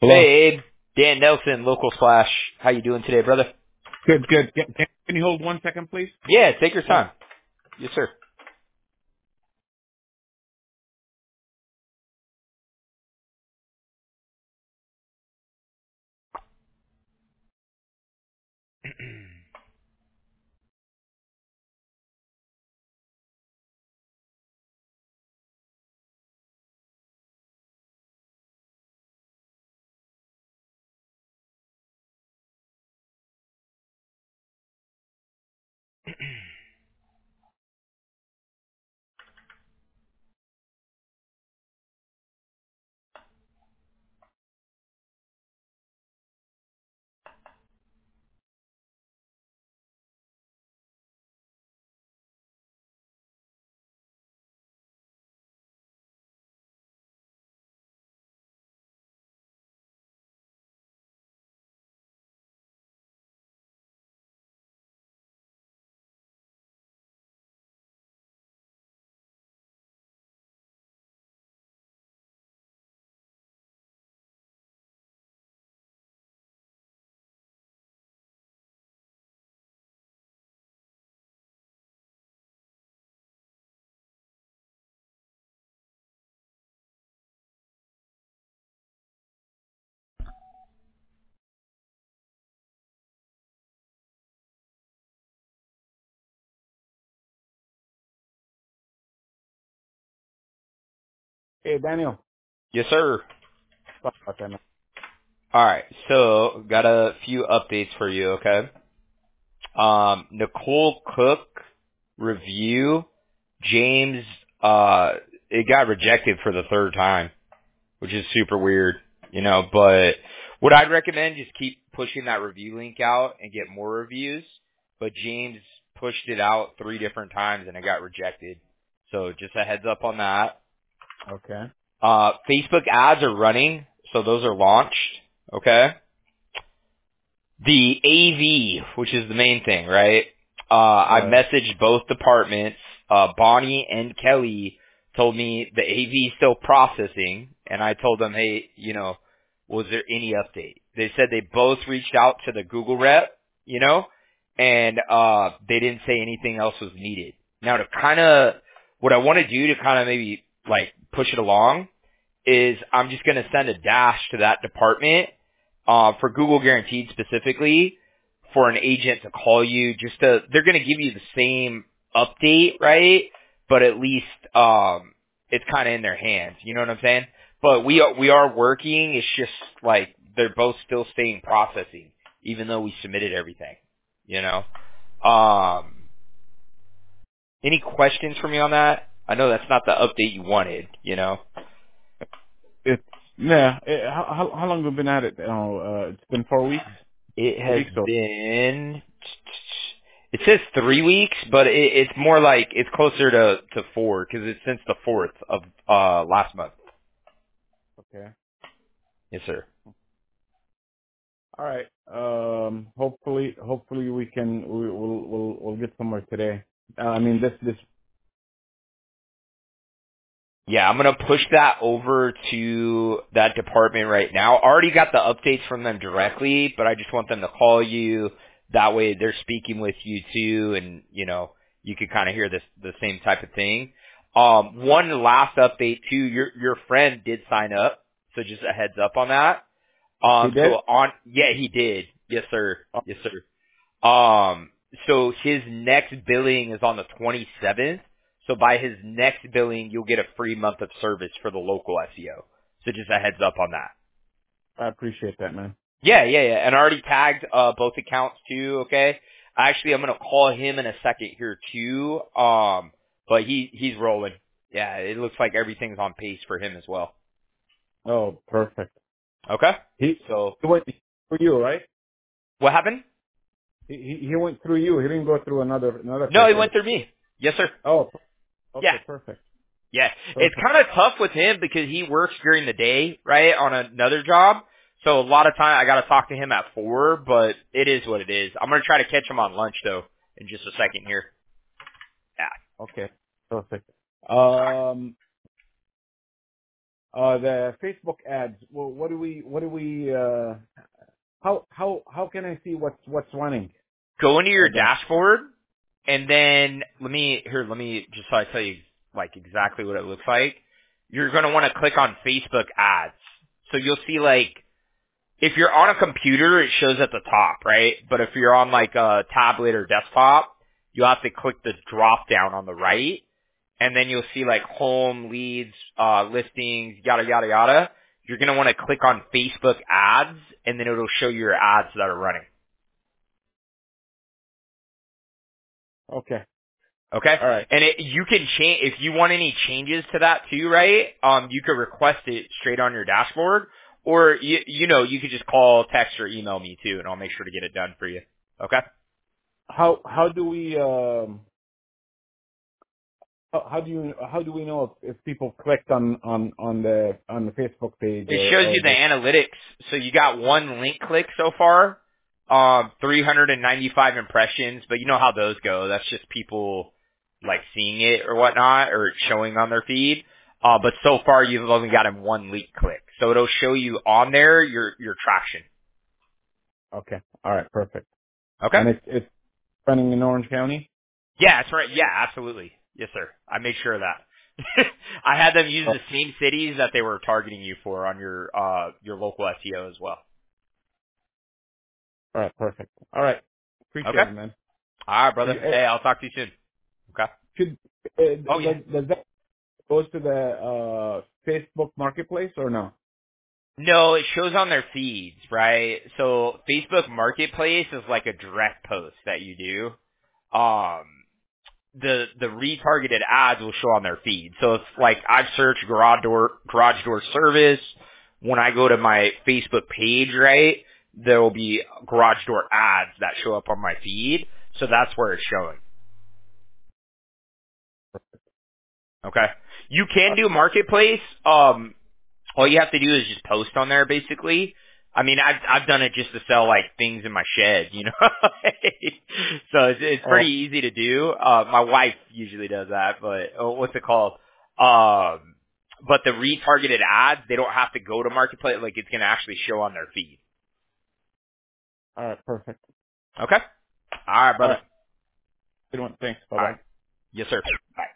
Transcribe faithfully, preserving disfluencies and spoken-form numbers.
Hello. Hey, Abe. Dan Nelson, Local Splash. How you doing today, brother? Good, good. Can, can can you hold one second, please? Yeah, take your time. Yes, sir. Hey, Daniel. Yes, sir. Sorry about that, man. All right. So, got a few updates for you, okay? Um, Nicole Cook review. James, uh, it got rejected for the third time, which is super weird, you know, but what I'd recommend, just keep pushing that review link out and get more reviews. But James pushed it out three different times and it got rejected. So just a heads up on that. Okay. Uh, Facebook ads are running, so those are launched. Okay. The A V, which is the main thing, right? Uh, I Right. messaged both departments. Uh, Bonnie and Kelly told me the A V is still processing, and I told them, hey, you know, was there any update? They said they both reached out to the Google rep, you know, and uh, they didn't say anything else was needed. Now, to kind of, what I want to do to kind of maybe like push it along is I'm just going to send a dash to that department uh, for Google Guaranteed specifically for an agent to call you. Just to, they're going to give you the same update, right? But at least um, it's kind of in their hands. You know what I'm saying? But we are, we are working. It's just like they're both still staying processing, even though we submitted everything. You know. Um, any questions for me on that? I know that's not the update you wanted. You know. It's yeah. It, how how how long have we been at it? Oh, uh, it's been four weeks. It Four has weeks. So been. It says three weeks, but it, it's more like it's closer to to four because it's since the fourth of uh last month. okay. Yes, sir. All right. Um. Hopefully, hopefully we can we, we'll we'll we'll get somewhere today. Uh, I mean this this. Yeah, I'm gonna push that over to that department right now. Already got the updates from them directly, but I just want them to call you. That way, they're speaking with you too, and you know you could kind of hear this the same type of thing. Um, one last update too. Your your friend did sign up, so just a heads up on that. He Um, so did. on, yeah, he did. Yes, sir. Oh, Yes, sir. Um, so his next billing is on the twenty-seventh. So by his next billing, you'll get a free month of service for the local S E O. So just a heads up on that. I appreciate that, man. Yeah, yeah, yeah. And I already tagged, uh, both accounts too, okay? Actually, I'm gonna call him in a second here too. Um, but he, he's rolling. Yeah, it looks like everything's on pace for him as well. Oh, perfect. Okay? He So, he went for you, right? what happened? He he he went through you. He didn't go through another another No, place, he right? went through me. Yes, sir. Oh, Yeah. okay, perfect, Yeah, it's perfect. kind of tough with him because he works during the day, right, on another job. So a lot of time I got to talk to him at four, but it is what it is. I'm gonna try to catch him on lunch though in just a second here. Yeah. Okay, perfect. Um, uh, the Facebook ads. Well, what do we? What do we? Uh, how how how can I see what's what's running? Go into your Uh, the, dashboard, and then let me here. Let me just so I tell you like exactly what it looks like. You're going to want to click on Facebook ads. So you'll see like if you're on a computer, it shows at the top, right? But if you're on like a tablet or desktop, you'll have to click the drop down on the right, and then you'll see like home, leads, uh, listings, yada yada yada. You're going to want to click on Facebook ads, and then it'll show you your ads that are running. okay. Okay, All right. and it, you can change if you want any changes to that too, right? Um, you could request it straight on your dashboard, or you, you know, you could just call, text, or email me too, and I'll make sure to get it done for you. Okay. How how do we? Um, how, how do you? How do we know if, if people clicked on on on the on the Facebook page It or shows or you the the? analytics. So you got one link click so far, um, three hundred ninety-five impressions, but you know how those go. That's just people like seeing it or whatnot, or it's showing on their feed. Uh, but so far you've only gotten one link click. So it'll show you on there your, your traction. Okay. All right. Perfect. Okay? And it's it's running in Orange County. Yeah, that's right. Yeah, absolutely. Yes, sir. I made sure of that. I had them use Oh, the same cities that they were targeting you for on your, uh, your local S E O as well. all right. Perfect. All right. Okay? Appreciate it, man. All right, Uh, brother. Hey, I'll talk to you soon. Okay. Should uh, Oh yeah. does, does that goes to the uh, Facebook Marketplace or no? No, it shows on their feeds, right? So Facebook Marketplace is like a direct post that you do. Um, the the retargeted ads will show on their feed. So if like I've searched garage door garage door service, when I go to my Facebook page, right, there will be garage door ads that show up on my feed. So that's where it's showing. Okay. You can Uh, do marketplace. Um, all you have to do is just post on there, basically. I mean, I've I've done it just to sell like things in my shed, you know. So it's it's oh, pretty easy to do. Uh, my wife usually does that, but oh, what's it called? Um, but the retargeted ads, they don't have to go to marketplace. Like it's gonna actually show on their feed. all right. Perfect. Okay. All right, All brother. right. Good one. Thanks. Bye All bye. right. Yes, sir. Bye.